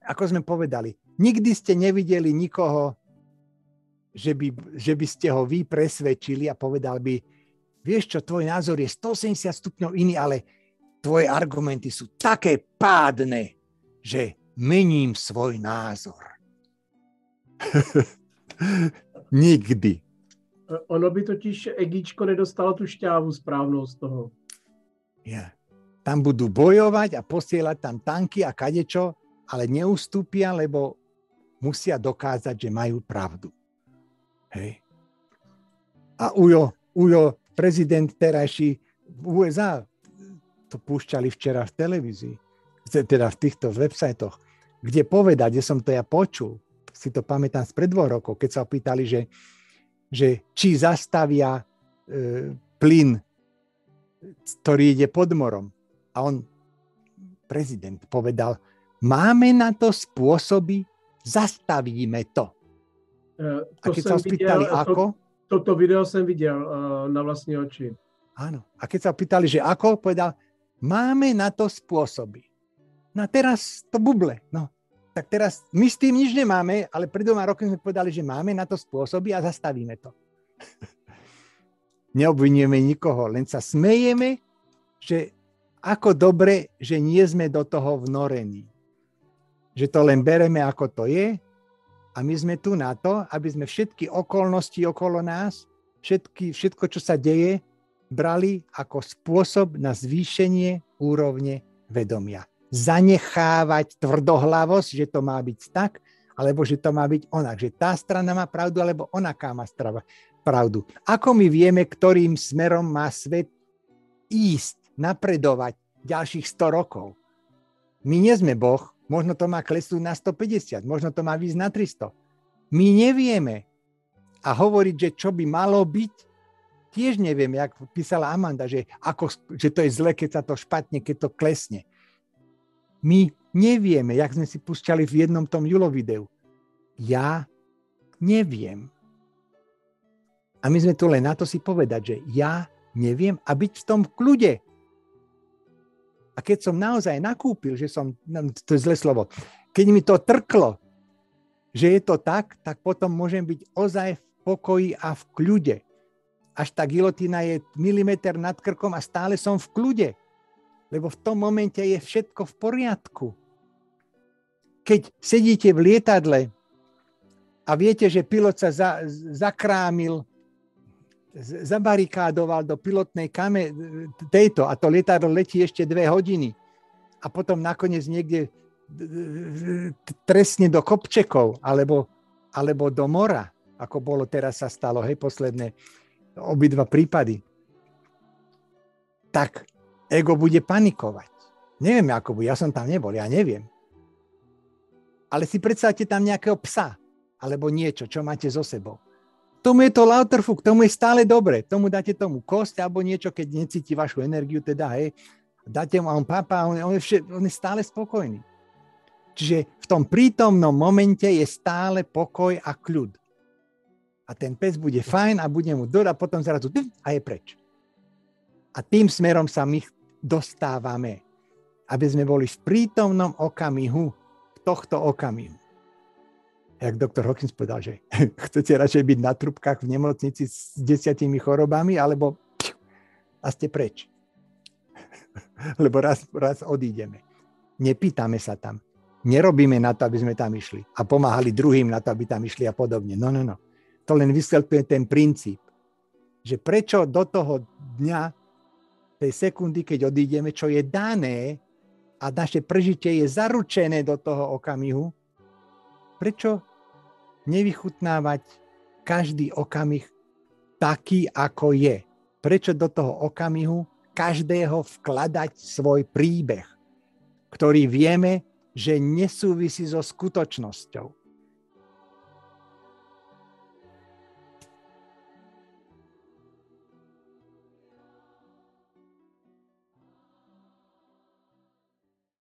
ako sme povedali, nikdy ste nevideli nikoho, že by ste ho vy presvedčili a povedal by, vieš čo, tvoj názor je 180 stupňov iný, ale tvoje argumenty sú také pádne, že mením svoj názor. Nikdy. Ono by totiž egíčko nedostalo tu šťávu správnou z toho. Ja. Tam budú bojovať a posielať tam tanky a kadečo, ale neustúpia, lebo musia dokázať, že majú pravdu. Hej. A Ujo, prezident terajší v USA, to púšťali včera v televízii, teda v týchto websajtoch, kde povedať, kde som to ja počul, si to pamätám z pred 2 rokov, keď sa opýtali, že či zastavia plyn, ktorý ide pod morom. A on, prezident, povedal, máme na to spôsoby, zastavíme to. A keď sa opýtali, ako? Toto video som videl na vlastné oči. Áno. A keď sa opýtali, že ako, povedal, máme na to spôsoby. No a teraz to buble. No, tak teraz my s tým nič nemáme, ale pred 2 rokmi sme povedali, že máme na to spôsoby a zastavíme to. Neobvinujeme nikoho, len sa smejeme, že ako dobre, že nie sme do toho vnorení. Že to len bereme, ako to je a my sme tu na to, aby sme všetky okolnosti okolo nás, všetko, čo sa deje, brali ako spôsob na zvýšenie úrovne vedomia. Zanechávať tvrdohlavosť, že to má byť tak, alebo že to má byť onak. Že tá strana má pravdu, alebo onaká má pravdu. Ako my vieme, ktorým smerom má svet ísť, napredovať ďalších 100 rokov? My nie sme Boh, možno to má klesnúť na 150, možno to má výjsť na 300. My nevieme. A hovoriť, že čo by malo byť, tiež nevieme, jak písala Amanda, že to je zle, keď sa to špatne, keď to klesne. My nevieme, jak sme si púšťali v jednom tom Julo videu. Ja neviem. A my sme tu len na to si povedať, že ja neviem a byť v tom kľude. A keď som naozaj nakúpil, to je zlé slovo, keď mi to trklo, že je to tak potom môžem byť ozaj v pokoji a v kľude. Až tá gilotína je milimeter nad krkom a stále som v kľude. Lebo v tom momente je všetko v poriadku. Keď sedíte v lietadle a viete, že pilot sa zakrámil, zabarikádoval do pilotnej tejto a to lietadlo letí ešte 2 hodiny a potom nakoniec niekde trestne do kopčekov alebo do mora, ako bolo teraz sa stalo, posledné obidva prípady, tak ego bude panikovať. Neviem, ako bude, ja som tam nebol, ja neviem. Ale si predstavte tam nejakého psa alebo niečo, čo máte so sebou. Tomu je to lauterfuk, tomu je stále dobre. Tomu dáte tomu kosť alebo niečo, keď necíti vašu energiu, teda dáte mu a on pápa, on je stále spokojný. Čiže v tom prítomnom momente je stále pokoj a kľud. A ten pes bude fajn a bude mu a potom zrazu a je preč. A tým smerom sa my dostávame, aby sme boli v prítomnom okamihu, v tohto okamihu. Jak doktor Hawkins povedal, že chcete radšej byť na trúbkach v nemocnici s 10 chorobami, alebo a ste preč. Lebo raz odídeme. Nepýtame sa tam. Nerobíme na to, aby sme tam išli a pomáhali druhým na to, aby tam išli a podobne. No. To len vysvetľuje ten princíp, že prečo do toho dňa, tej sekundy, keď odídeme, čo je dané a naše prežitie je zaručené do toho okamihu, prečo nevychutnávať každý okamih taký, ako je? Prečo do toho okamihu každého vkladať svoj príbeh, ktorý vieme, že nesúvisí so skutočnosťou?